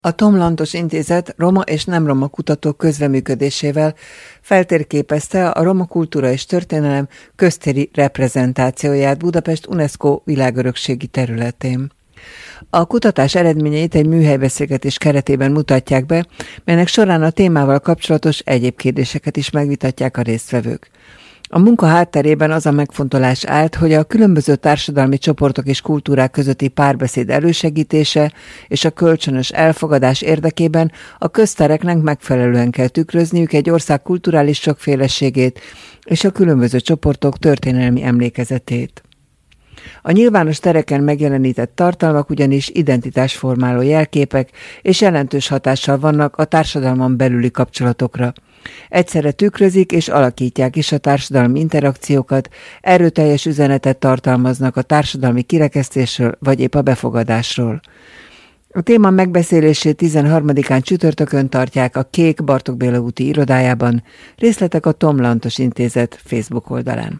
A Tom Lantos Intézet roma és nem roma kutatók közreműködésével feltérképezte a roma kultúra és történelem köztéri reprezentációját Budapest UNESCO világörökségi területén. A kutatás eredményeit egy műhelybeszélgetés keretében mutatják be, melynek során a témával kapcsolatos egyéb kérdéseket is megvitatják a résztvevők. A munka hátterében az a megfontolás állt, hogy a különböző társadalmi csoportok és kultúrák közötti párbeszéd elősegítése és a kölcsönös elfogadás érdekében a köztereknek megfelelően kell tükrözniük egy ország kulturális sokféleségét és a különböző csoportok történelmi emlékezetét. A nyilvános tereken megjelenített tartalmak ugyanis identitásformáló jelképek és jelentős hatással vannak a társadalmon belüli kapcsolatokra. Egyszerre tükrözik és alakítják is a társadalmi interakciókat, erőteljes üzenetet tartalmaznak a társadalmi kirekesztésről vagy épp a befogadásról. A téma megbeszélését 13-án csütörtökön tartják a Kék Bartók Béla úti irodájában, részletek a Tom Lantos Intézet Facebook oldalán.